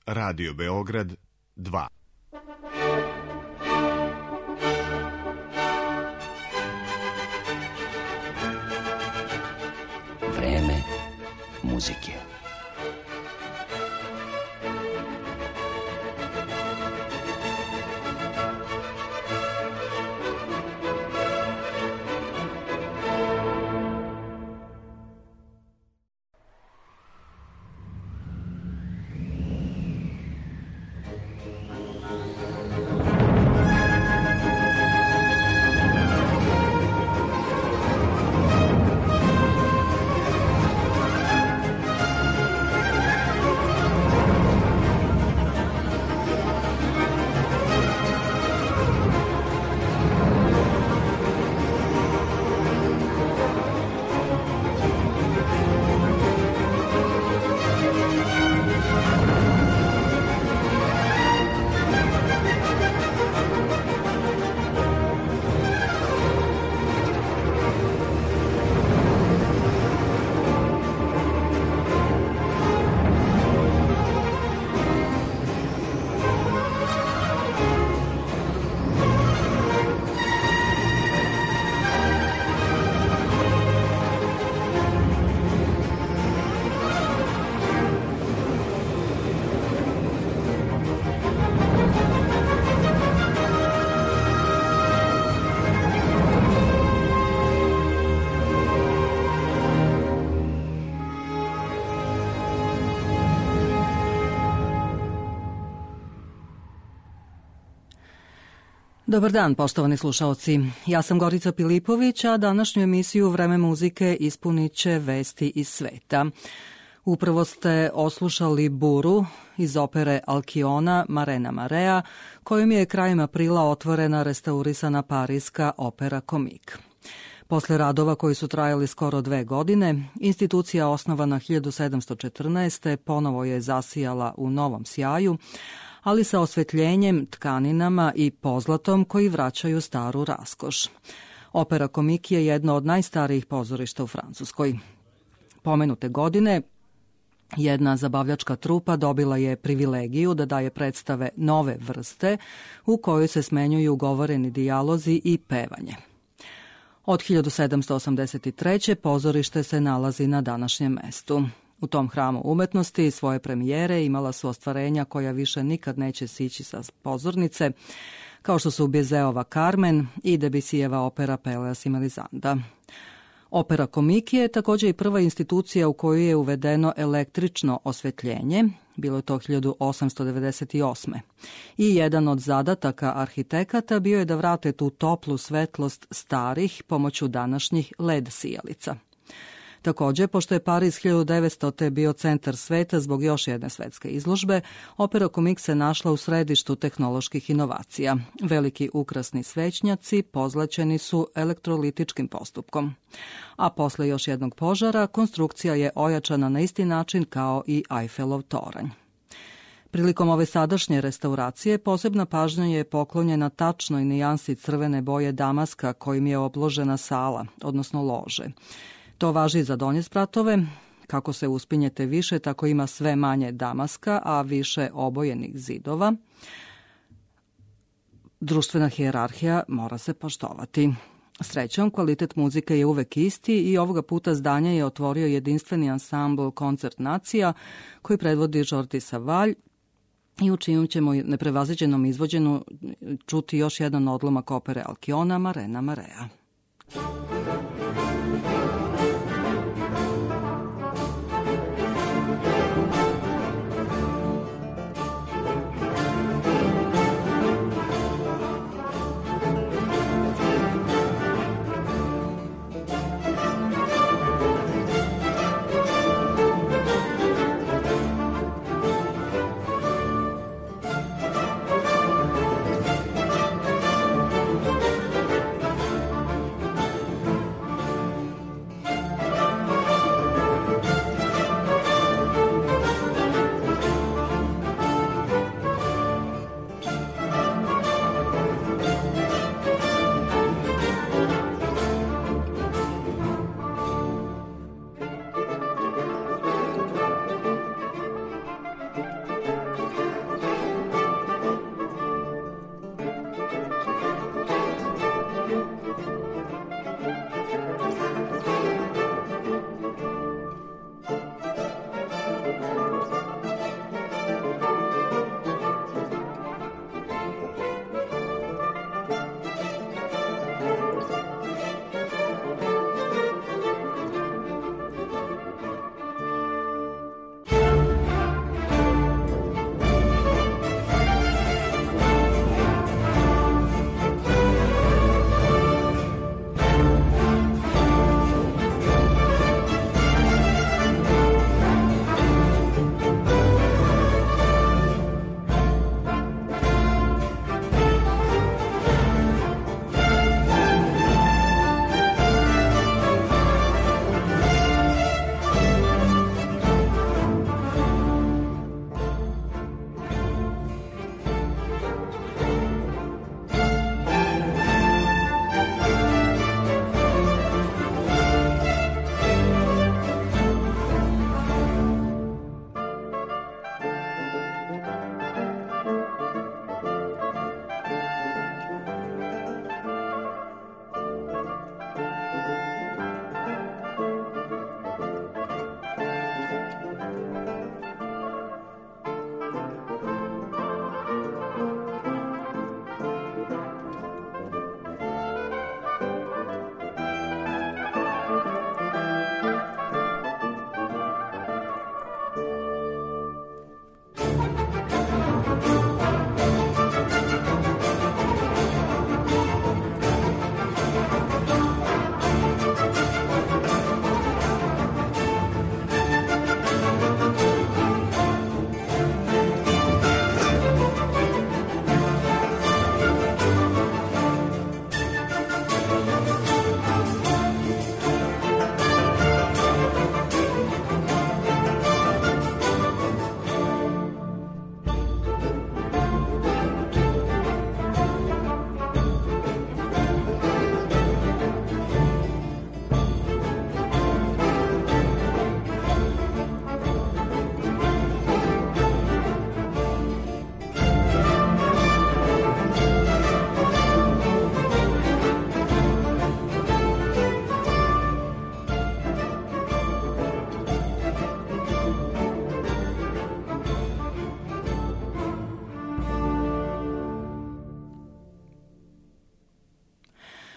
Radio Beograd 2. Vreme muzike. Dobar dan, poštovani slušaoci. Ja sam Gorica Pilipović, a današnju emisiju Vreme muzike ispunit će vesti iz sveta. Upravo ste oslušali Buru iz opere Alkiona Marena Marea, kojom je krajem aprila otvorena restaurisana parijska opera Komik. Posle radova koji su trajali skoro 2 godine, institucija osnovana 1714. ponovo je zasijala u novom sjaju, ali sa osvetljenjem, tkaninama i pozlatom koji vraćaju staru raskoš. Opera Komik je jedno od najstarijih pozorišta u Francuskoj. Pomenute godine, jedna zabavljačka trupa dobila je privilegiju da daje predstave nove vrste u kojoj se smenjuju govoreni dijalozi i pevanje. Od 1783. pozorište se nalazi na današnjem mestu. U tom hramu umetnosti svoje premijere imala su ostvarenja koja više nikad neće sići sa pozornice, kao što su Bizeova Carmen i Debussyjeva opera Peleas i Melisanda. Opera Komik je također i prva institucija u kojoj je uvedeno električno osvetljenje, bilo je to 1898. I jedan od zadataka arhitekata bio je da vrate tu toplu svetlost starih pomoću današnjih LED sijalica. Također, pošto je Pariz 1900. bio centar sveta zbog još jedne svetske izložbe, opera Komik se našla u središtu tehnoloških inovacija. Veliki ukrasni svećnjaci pozlaćeni su elektrolitičkim postupkom. A posle još jednog požara, konstrukcija je ojačana na isti način kao i Eiffelov toranj. Prilikom ove sadašnje restauracije posebna pažnja je poklonjena tačnoj nijansi crvene boje damaska kojim je obložena sala, odnosno lože. To važi za donje spratove. Kako se uspinjete više, tako ima sve manje damaska, a više obojenih zidova. Društvena hijerarhija mora se poštovati. Srećom, kvalitet muzike je uvek isti i ovoga puta zdanje je otvorio jedinstveni ansambl Koncert nacija koji predvodi Jordi Savall i u čijem ćemo neprevaziđenom izvođenju čuti još jedan odlomak opere Alkiona Marena Marea.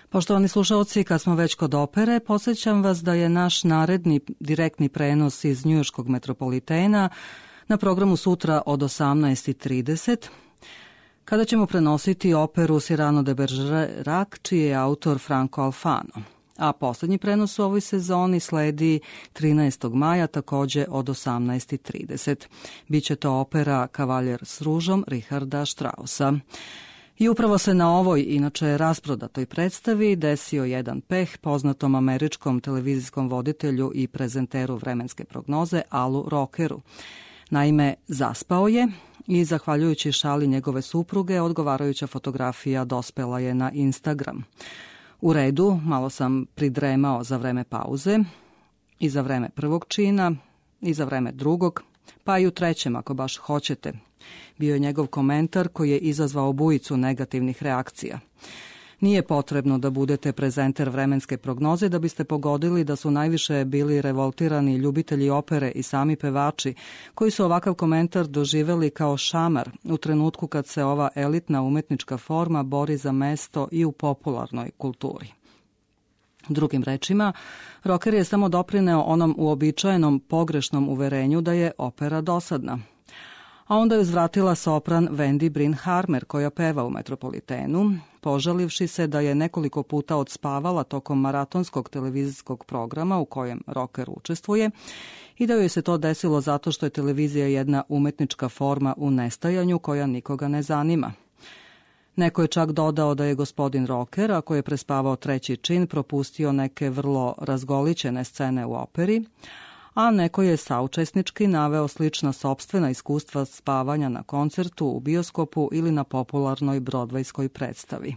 Poštovani slušalci, kad smo već kod opere, podsjećam vas da je naš naredni direktni prenos iz njujorškog metropolitena na programu sutra od 18:30, kada ćemo prenositi operu Cyrano de Bergerac, čiji je autor Franco Alfano. A poslednji prenos u ovoj sezoni sledi 13. maja, takođe od 18:30. Biće to opera Kavaljer s ružom Richarda Straussa. I upravo se na ovoj, inače rasprodatoj predstavi, desio jedan peh poznatom američkom televizijskom voditelju i prezenteru vremenske prognoze Alu Rockeru. Naime, zaspao je i, zahvaljujući šali njegove supruge, odgovarajuća fotografija dospela je na Instagram. U redu, malo sam pridremao za vreme pauze, i za vreme prvog čina, i za vreme drugog, pa i u trećem ako baš hoćete. Bio je njegov komentar koji je izazvao bujicu negativnih reakcija. Nije potrebno da budete prezenter vremenske prognoze da biste pogodili da su najviše bili revoltirani ljubitelji opere i sami pevači, koji su ovakav komentar doživeli kao šamar u trenutku kad se ova elitna umetnička forma bori za mesto i u popularnoj kulturi. Drugim rečima, Rocker je samo doprineo onom uobičajenom pogrešnom uverenju da je opera dosadna. A onda je uzvratila sopran Wendy Bryn Harmer, koja peva u Metropolitenu, požalivši se da je nekoliko puta odspavala tokom maratonskog televizijskog programa u kojem Rocker učestvuje i da joj se to desilo zato što je televizija jedna umetnička forma u nestajanju koja nikoga ne zanima. Neko je čak dodao da je gospodin Rocker, ako je prespavao treći čin, propustio neke vrlo razgolićene scene u operi, a neko je saučesnički naveo slična sopstvena iskustva spavanja na koncertu, u bioskopu ili na popularnoj brodvejskoj predstavi.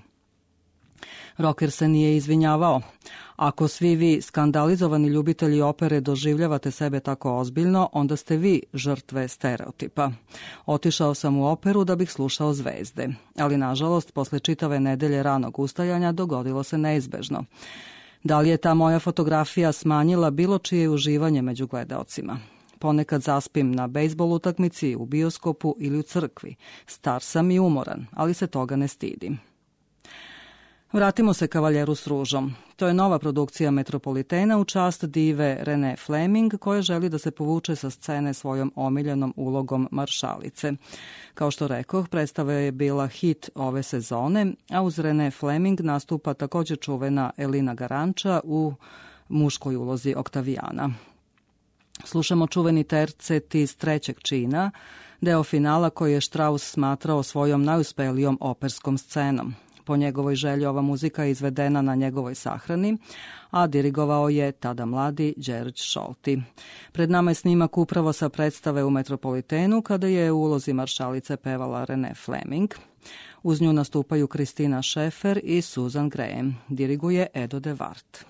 Rocker se nije izvinjavao. Ako svi vi skandalizovani ljubitelji opere doživljavate sebe tako ozbiljno, onda ste vi žrtve stereotipa. Otišao sam u operu da bih slušao zvezde, ali nažalost posle čitave nedelje ranog ustajanja dogodilo se neizbežno. Da li je ta moja fotografija smanjila bilo čije uživanje među gledaocima? Ponekad zaspim na bejsbol utakmici, u bioskopu ili u crkvi. Star sam i umoran, ali se toga ne stidim. Vratimo se Kavaljeru s ružom. To je nova produkcija Metropolitena u čast dive Renee Fleming, koja želi da se povuče sa scene svojom omiljenom ulogom maršalice. Kao što rekoh, predstava je bila hit ove sezone, a uz Renee Fleming nastupa također čuvena Elina Garanča u muškoj ulozi Oktavijana. Slušamo čuveni tercet iz trećeg čina, deo finala koji je Strauss smatrao svojom najuspelijom operskom scenom. Po njegovoj želji ova muzika je izvedena na njegovoj sahrani, a dirigovao je tada mladi George Scholti. Pred nama je snimak upravo sa predstave u Metropolitenu, kada je u ulozi maršalice pevala Renee Fleming. Uz nju nastupaju Kristina Scheffer i Susan Graham. Diriguje Edo de Wart.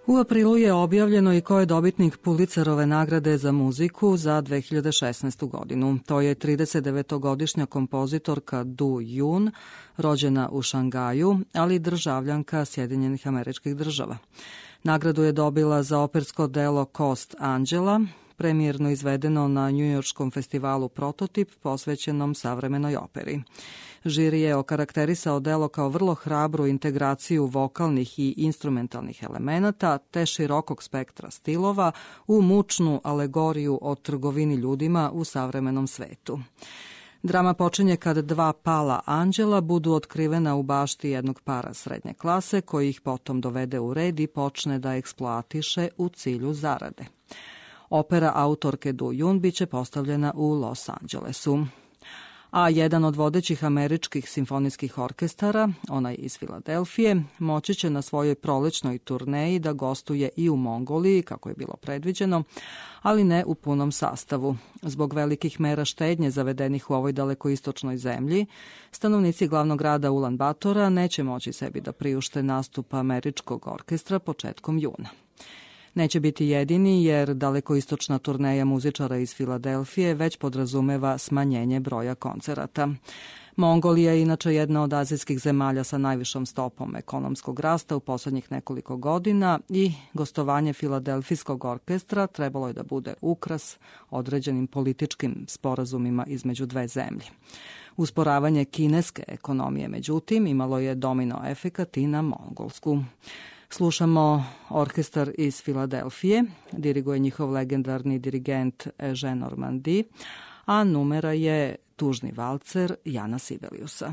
U aprilu je objavljeno i ko je dobitnik Pulitzerove nagrade za muziku za 2016. godinu. To je 39-godišnja kompozitorka Du Yun, rođena u Šangaju, ali državljanka Sjedinjenih Američkih Država. Nagradu je dobila za opersko delo Kost Anđela, premijerno izvedeno na njujorškom festivalu Prototip posvećenom savremenoj operi. Žiri je okarakterisao delo kao vrlo hrabru integraciju vokalnih i instrumentalnih elemenata te širokog spektra stilova u mučnu alegoriju o trgovini ljudima u savremenom svetu. Drama počinje kad dva pala anđela budu otkrivena u bašti jednog para srednje klase koji ih potom dovede u red i počne da eksploatiše u cilju zarade. Opera autorke Du Yun biće postavljena u Los Angelesu. A jedan od vodećih američkih simfonijskih orkestara, onaj iz Filadelfije, moći će na svojoj prolećnoj turneji da gostuje i u Mongoliji, kako je bilo predviđeno, ali ne u punom sastavu. Zbog velikih mera štednje zavedenih u ovoj dalekoistočnoj zemlji, stanovnici glavnog grada Ulan Batora neće moći sebi da priušte nastup američkog orkestra početkom juna. Neće biti jedini jer dalekoistočna turneja muzičara iz Filadelfije već podrazumeva smanjenje broja koncerata. Mongolija je inače jedna od azijskih zemalja sa najvišom stopom ekonomskog rasta u poslednjih nekoliko godina i gostovanje Filadelfijskog orkestra trebalo je da bude ukras određenim političkim sporazumima između dve zemlje. Usporavanje kineske ekonomije, međutim, imalo je domino efekat i na mongolsku. Slušamo orkestar iz Filadelfije, diriguje njihov legendarni dirigent Eugene Normandie, a numera je Tužni valcer Jana Sibeliusa.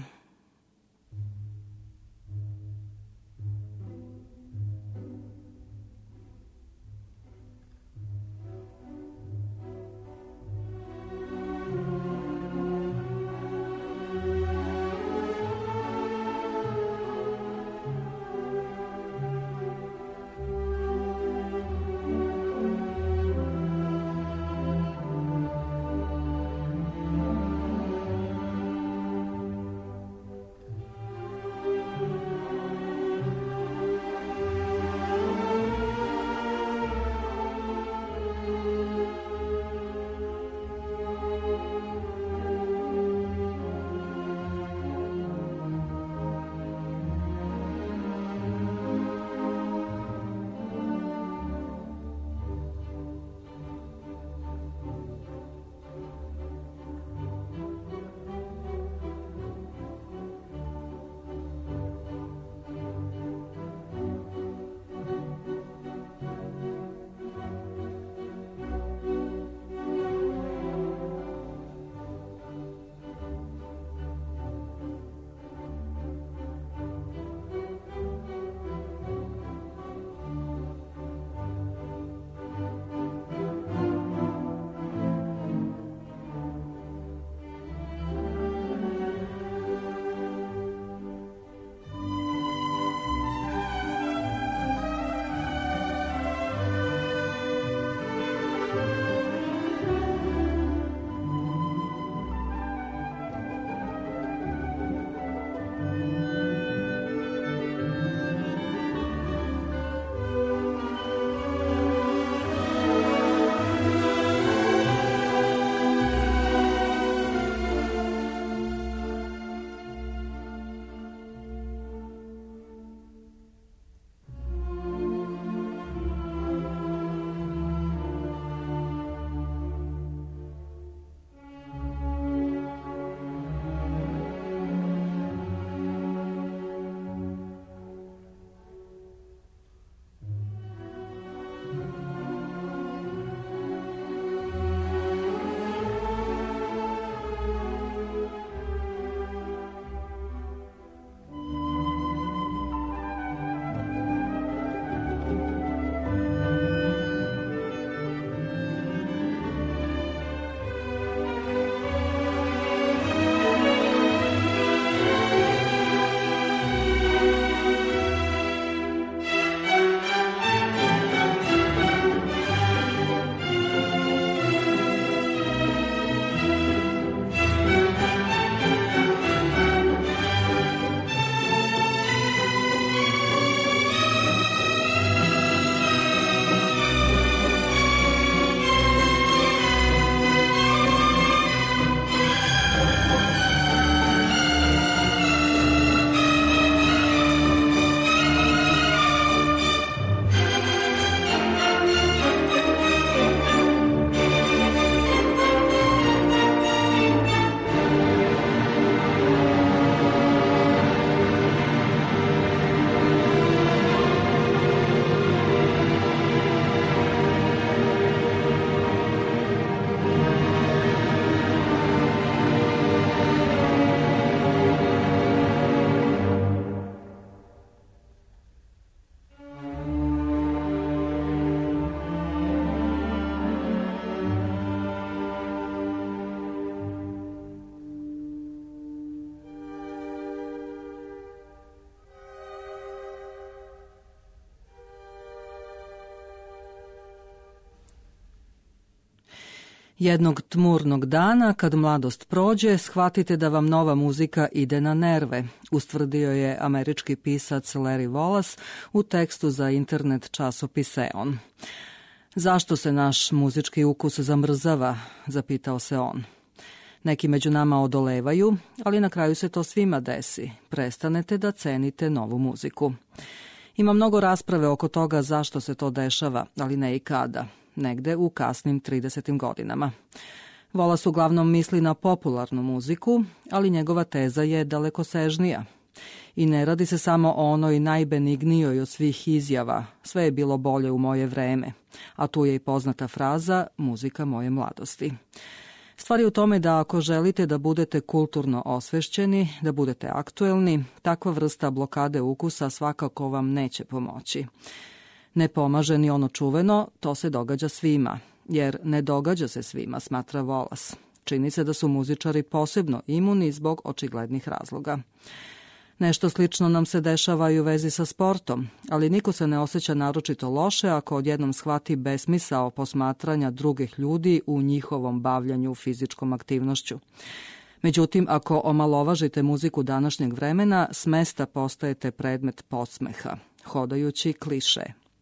Jednog tmurnog dana, kad mladost prođe, shvatite da vam nova muzika ide na nerve, ustvrdio je američki pisac Larry Wallace u tekstu za internet časopis Eon. Zašto se naš muzički ukus zamrzava, zapitao se on. Neki među nama odolevaju, ali na kraju se to svima desi. Prestanete da cenite novu muziku. Ima mnogo rasprave oko toga zašto se to dešava, ali ne i kada. Negde u kasnim 30. godinama. Wallace uglavnom misli na popularnu muziku, ali njegova teza je dalekosežnija. I ne radi se samo o onoj najbenignijoj od svih izjava, sve je bilo bolje u moje vreme, a tu je i poznata fraza muzika moje mladosti. Stvar je u tome da ako želite da budete kulturno osvešćeni, da budete aktuelni, takva vrsta blokade ukusa svakako vam neće pomoći. Ne pomaže ni ono čuveno, to se događa svima, jer ne događa se svima, smatra Wallace. Čini se da su muzičari posebno imuni zbog očiglednih razloga. Nešto slično nam se dešava i u vezi sa sportom, ali niko se ne osjeća naročito loše ako odjednom shvati besmisao posmatranja drugih ljudi u njihovom bavljanju fizičkom aktivnošću. Međutim, ako omalovažite muziku današnjeg vremena, s mesta postajete predmet podsmeha, hodajući kliše.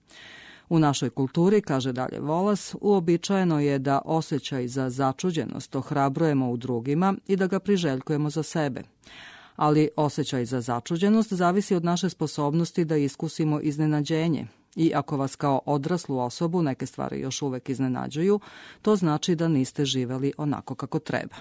U našoj kulturi, kaže dalje Wallace, uobičajeno je da osjećaj za začuđenost ohrabrujemo u drugima i da ga priželjkujemo za sebe. Ali osjećaj za začuđenost zavisi od naše sposobnosti da iskusimo iznenađenje. I ako vas kao odraslu osobu neke stvari još uvek iznenađuju, to znači da niste živeli onako kako treba.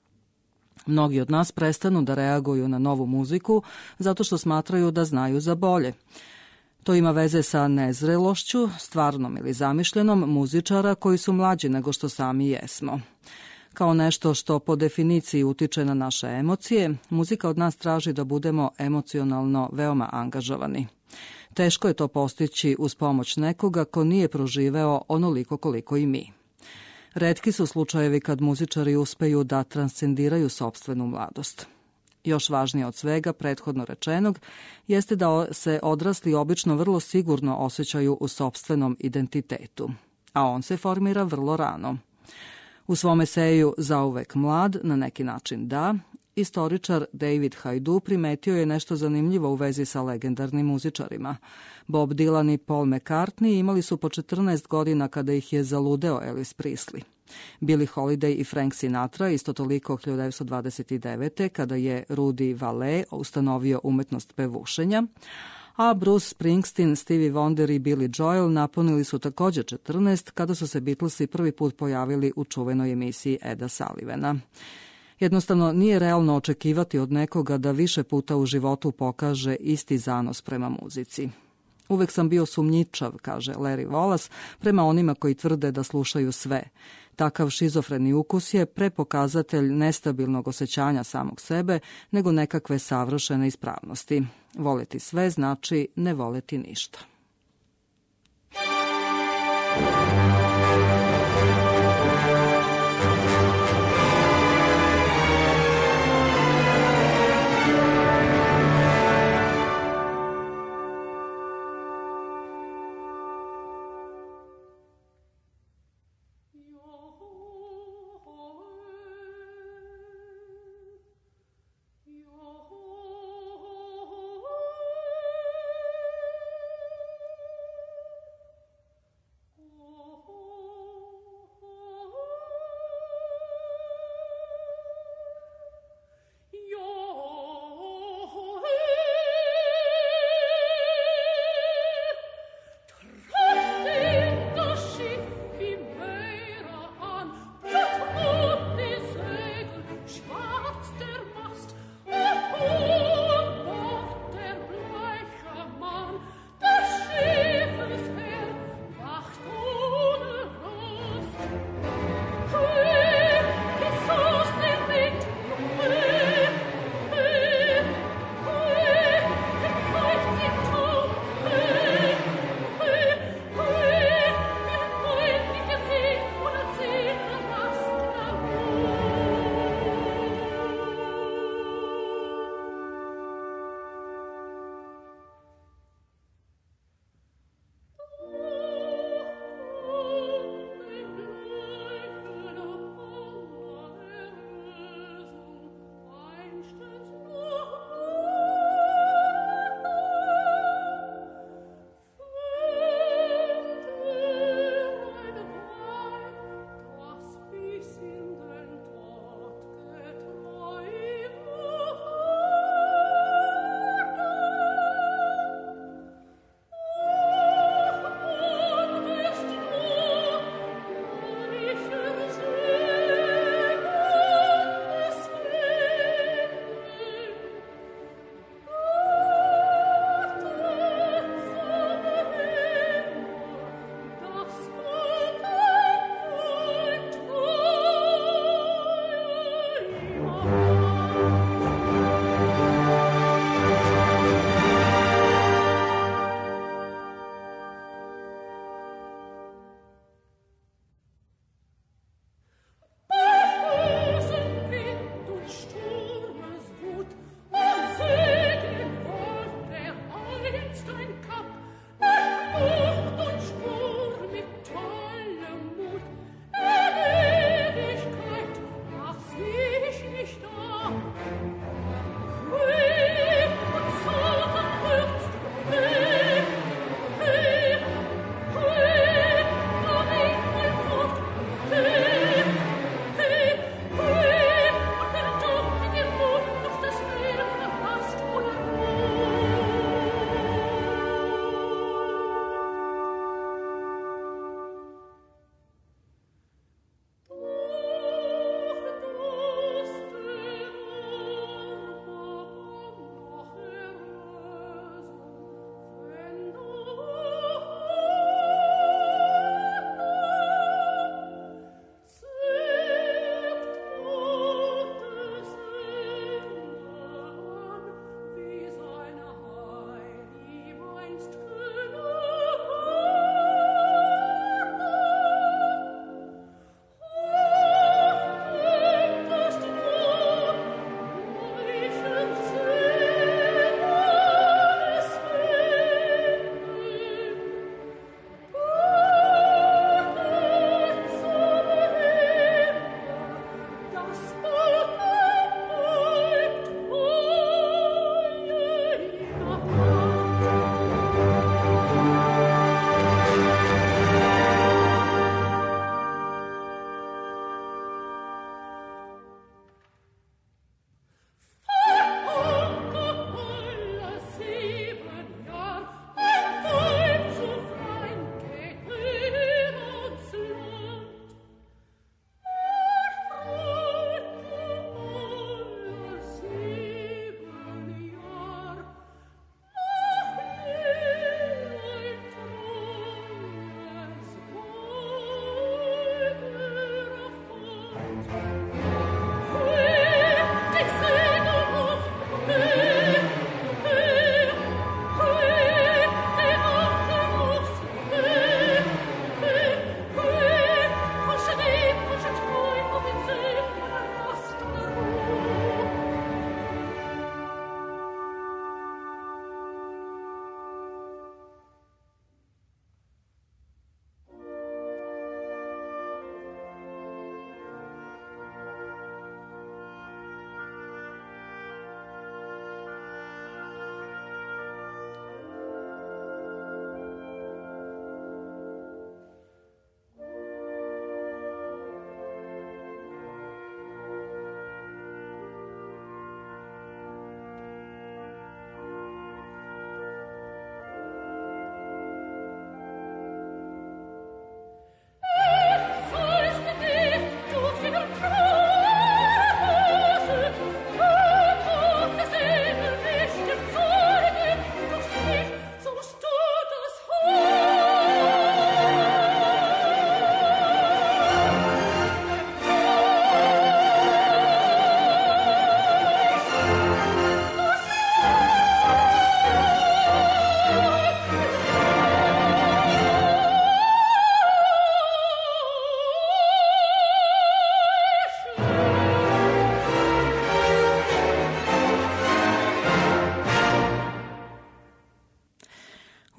Mnogi od nas prestanu da reaguju na novu muziku zato što smatraju da znaju za bolje. To ima veze sa nezrelošću, stvarnom ili zamišljenom, muzičara koji su mlađi nego što sami jesmo. Kao nešto što po definiciji utiče na naše emocije, muzika od nas traži da budemo emocionalno veoma angažovani. Teško je to postići uz pomoć nekoga ko nije proživeo onoliko koliko i mi. Retki su slučajevi kad muzičari uspeju da transcendiraju sopstvenu mladost. Još važnije od svega, prethodno rečenog, jeste da se odrasli obično vrlo sigurno osjećaju u sopstvenom identitetu, a on se formira vrlo rano. U svom eseju Zauvek mlad, na neki način da, istoričar David Hajdu primetio je nešto zanimljivo u vezi sa legendarnim muzičarima. Bob Dylan i Paul McCartney imali su po 14 godina kada ih je zaludeo Elvis Presley. Billie Holiday i Frank Sinatra isto toliko 1929. kada je Rudy Vallee ustanovio umetnost pevušenja, a Bruce Springsteen, Stevie Wonder i Billy Joel napunili su također 14 kada su se Beatlesi prvi put pojavili u čuvenoj emisiji Eda Sullivana. Jednostavno nije realno očekivati od nekoga da više puta u životu pokaže isti zanos prema muzici. Uvek sam bio sumnjičav, kaže Larry Wallace, prema onima koji tvrde da slušaju sve. Takav šizofreni ukus je prepokazatelj nestabilnog osjećanja samog sebe nego nekakve savršene ispravnosti. Voleti sve znači ne voleti ništa.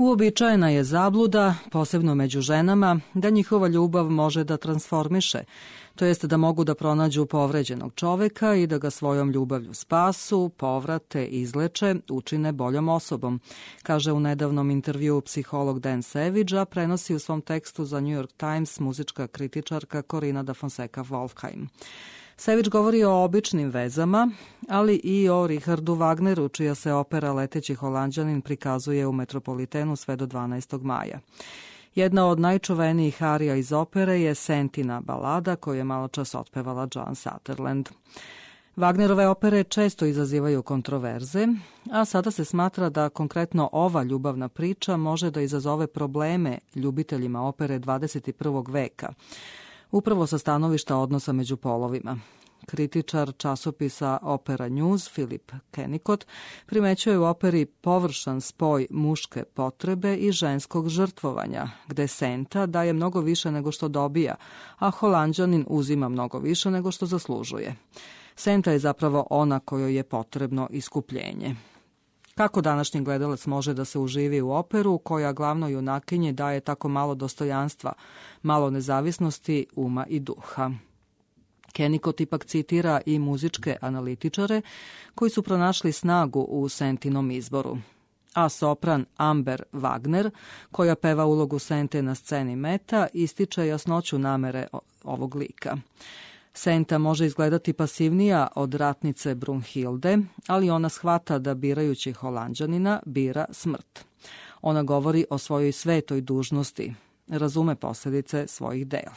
Uobičajena je zabluda, posebno među ženama, da njihova ljubav može da transformiše, to jest da mogu da pronađu povređenog čoveka i da ga svojom ljubavlju spasu, povrate, izleče, učine boljom osobom, kaže u nedavnom intervjuu psiholog Dan Savage, a prenosi u svom tekstu za New York Times muzička kritičarka Corina da Fonseca Wolfheim. Savage govori o običnim vezama, ali i o Richardu Wagneru, čija se opera Leteći Holanđanin prikazuje u Metropolitenu sve do 12. maja. Jedna od najčuvenijih arija iz opere je Sentina balada, koju je maločas otpevala Joan Sutherland. Wagnerove opere često izazivaju kontroverze, a sada se smatra da konkretno ova ljubavna priča može da izazove probleme ljubiteljima opere 21. veka, upravo sa stanovišta odnosa među polovima. Kritičar časopisa Opera News Philip Kennicott primećuje u operi površan spoj muške potrebe i ženskog žrtvovanja, gde Senta daje mnogo više nego što dobija, a Holanđanin uzima mnogo više nego što zaslužuje. Senta je zapravo ona kojoj je potrebno iskupljenje. Kako današnji gledalac može da se uživi u operu koja glavnoj junakinji daje tako malo dostojanstva, malo nezavisnosti, uma i duha? Kennicott ipak citira i muzičke analitičare koji su pronašli snagu u Sentinom izboru. A sopran Amber Wagner, koja peva ulogu Sente na sceni Meta, ističe jasnoću namere ovog lika. Senta može izgledati pasivnija od ratnice Brunhilde, ali ona shvata da birajući Holanđanina bira smrt. Ona govori o svojoj svetoj dužnosti, razume posljedice svojih dela.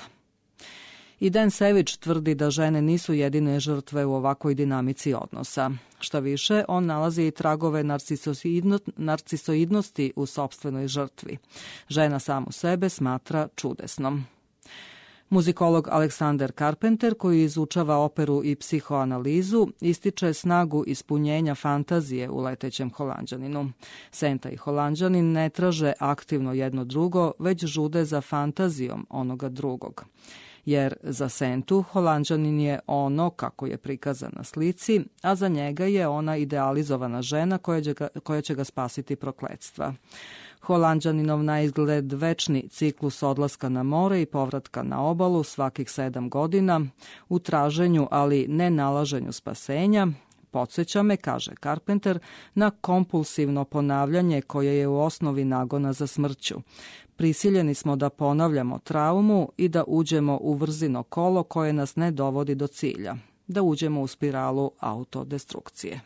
I Dan Savage tvrdi da žene nisu jedine žrtve u ovakvoj dinamici odnosa. Šta više, on nalazi i tragove narcisoidnosti u sopstvenoj žrtvi. Žena samu sebe smatra čudesnom. Muzikolog Alexander Carpenter, koji izučava operu i psihoanalizu, ističe snagu ispunjenja fantazije u Letećem Holanđaninu. Senta i Holanđanin ne traže aktivno jedno drugo, već žude za fantazijom onoga drugog. Jer za Sentu Holanđanin je ono kako je prikazan na slici, a za njega je ona idealizovana žena koja će ga spasiti prokletstva. Holanđaninov na izgled večni ciklus odlaska na more i povratka na obalu svakih 7 godina, u traženju, ali ne nalaženju spasenja, podsjeća me, kaže Carpenter, na kompulsivno ponavljanje koje je u osnovi nagona za smrću. Prisiljeni smo da ponavljamo traumu i da uđemo u vrzino kolo koje nas ne dovodi do cilja, da uđemo u spiralu autodestrukcije.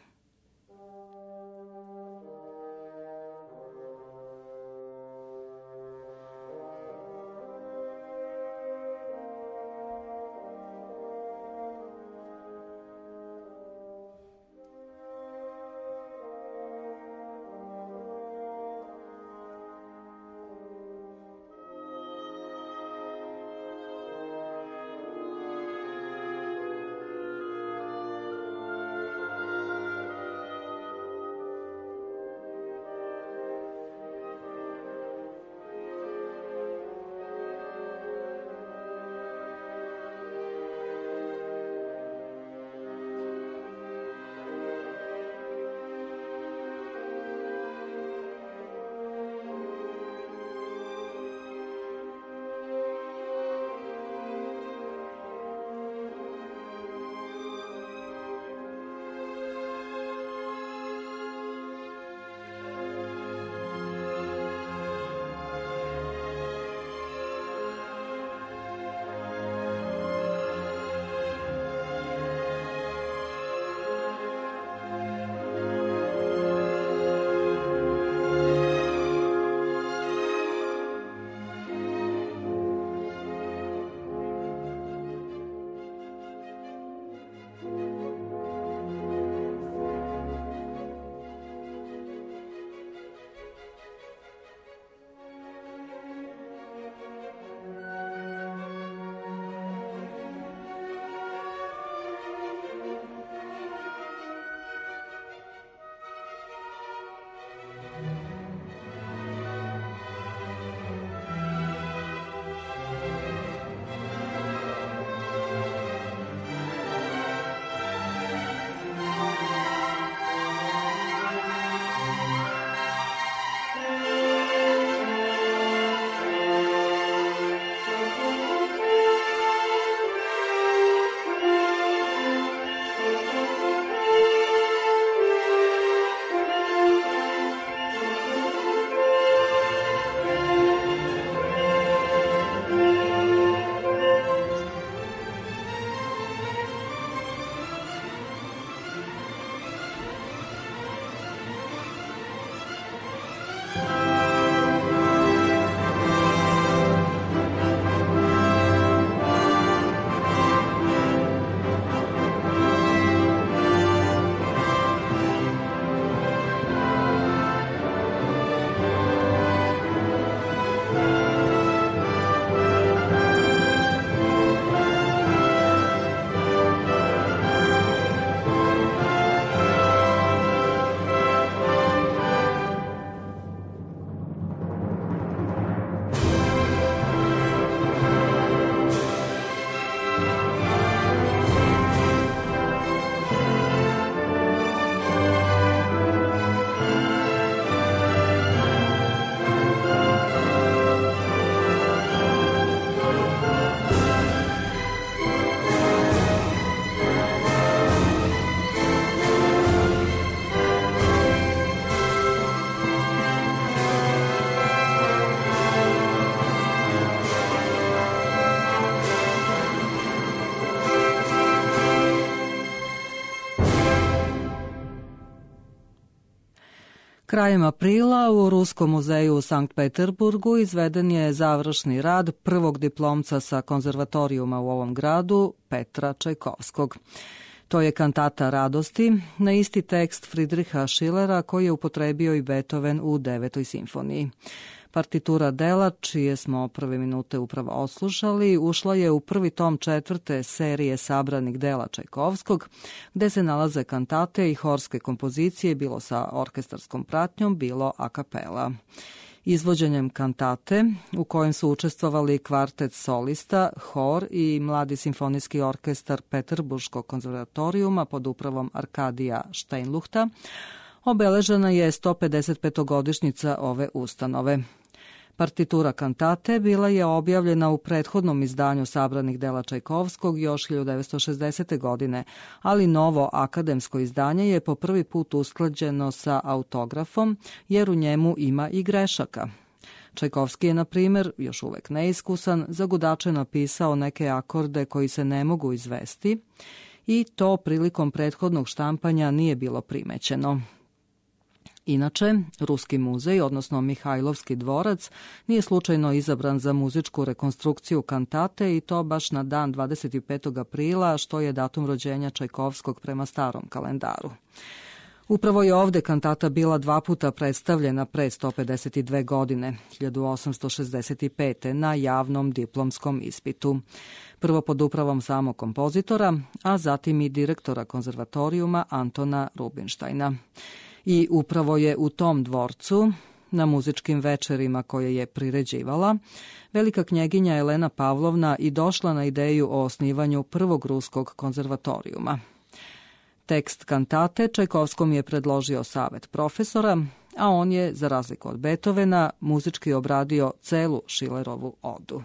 Krajem aprila u Ruskom muzeju u Sankt Peterburgu izveden je završni rad prvog diplomca sa konzervatorijuma u ovom gradu, Petra Čajkovskog. To je kantata radosti, na isti tekst Friedricha Schillera koji je upotrebio i Beethoven u 9. simfoniji. Partitura dela, čije smo prve minute upravo odslušali, ušla je u prvi tom 4. serije sabranih dela Čajkovskog, gde se nalaze kantate i horske kompozicije, bilo sa orkestarskom pratnjom, bilo a kapela. Izvođenjem kantate, u kojem su učestvovali kvartet solista, hor i mladi simfonijski orkestar Peterburškog konzervatorijuma pod upravom Arkadija Steinluchta, obeležena je 155. ove ustanove. Partitura kantate bila je objavljena u prethodnom izdanju sabranih dela Čajkovskog još 1960. godine, ali novo akademsko izdanje je po prvi put usklađeno sa autografom, jer u njemu ima i grešaka. Čajkovski je, na primjer, još uvek neiskusan, za gudače napisao neke akorde koji se ne mogu izvesti i to prilikom prethodnog štampanja nije bilo primećeno. Inače, Ruski muzej, odnosno Mihajlovski dvorac, nije slučajno izabran za muzičku rekonstrukciju kantate i to baš na dan 25. aprila, što je datum rođenja Čajkovskog prema starom kalendaru. Upravo je ovde kantata bila 2 puta predstavljena pre 152 godine, 1865. na javnom diplomskom ispitu. Prvo pod upravom samog kompozitora, a zatim i direktora konzervatorijuma Antona Rubinštajna. I upravo je u tom dvorcu, na muzičkim večerima koje je priređivala, velika knjeginja Elena Pavlovna i došla na ideju o osnivanju prvog ruskog konzervatorijuma. Tekst kantate Čajkovskom je predložio savet profesora, a on je, za razliku od Beethovena, muzički obradio celu Schillerovu odu.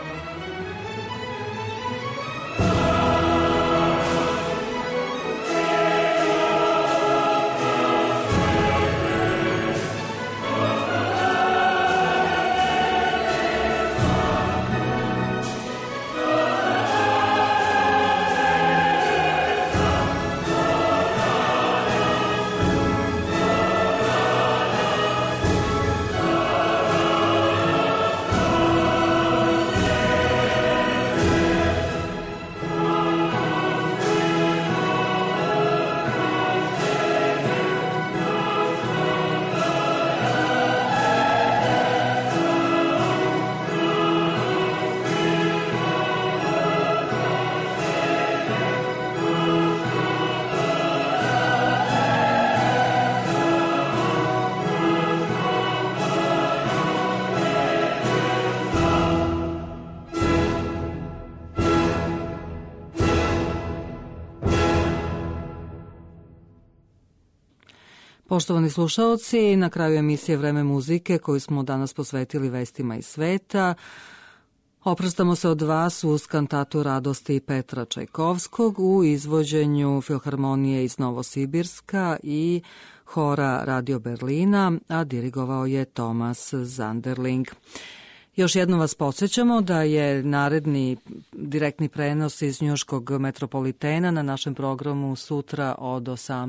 Poštovani slušaoci, na kraju emisije Vreme muzike koju smo danas posvetili vestima iz sveta, opraštamo se od vas uz kantatu Radosti Petra Čajkovskog u izvođenju Filharmonije iz Novosibirska i Hora Radio Berlina, a dirigovao je Thomas Zanderling. Još jednom vas podsjećamo da je naredni direktni prenos iz Njuškog metropolitena na našem programu sutra od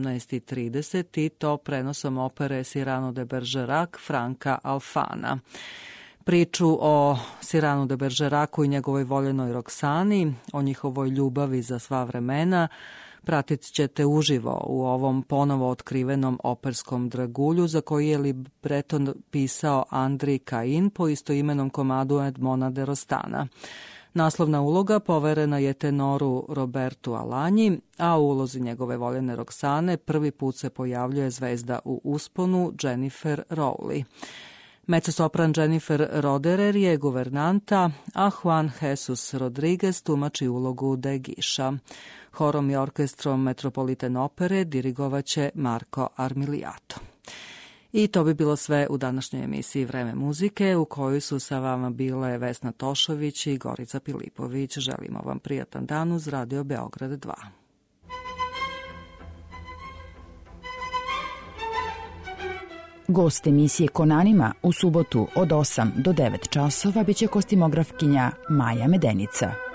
18:30 i to prenosom opere Cyrano de Bergerac Franka Alfana. Priču o Cyrano de Bergeracu i njegovoj voljenoj Roksani, o njihovoj ljubavi za sva vremena, pratit ćete uživo u ovom ponovo otkrivenom operskom dragulju za koji je libreto pisao Andri Cain po istoimenom komadu Edmona de Rostana. Naslovna uloga poverena je tenoru Robertu Alanji, a u ulozi njegove voljene Roksane prvi put se pojavljuje zvezda u usponu Jennifer Rowley. Mezzosopran Jennifer Roderer je guvernanta, a Juan Jesus Rodriguez tumači ulogu Degiša. Horom i orkestrom Metropolitan opere dirigovaće Marko Armiliato. I to bi bilo sve u današnjoj emisiji Vreme muzike, u kojoj su sa vama bile Vesna Tošović i Gorica Pilipović. Želimo vam prijatan dan uz Radio Beograd 2. Gost emisije Konanima u subotu od 8 do 9 časova biće kostimografkinja Maja Medenica.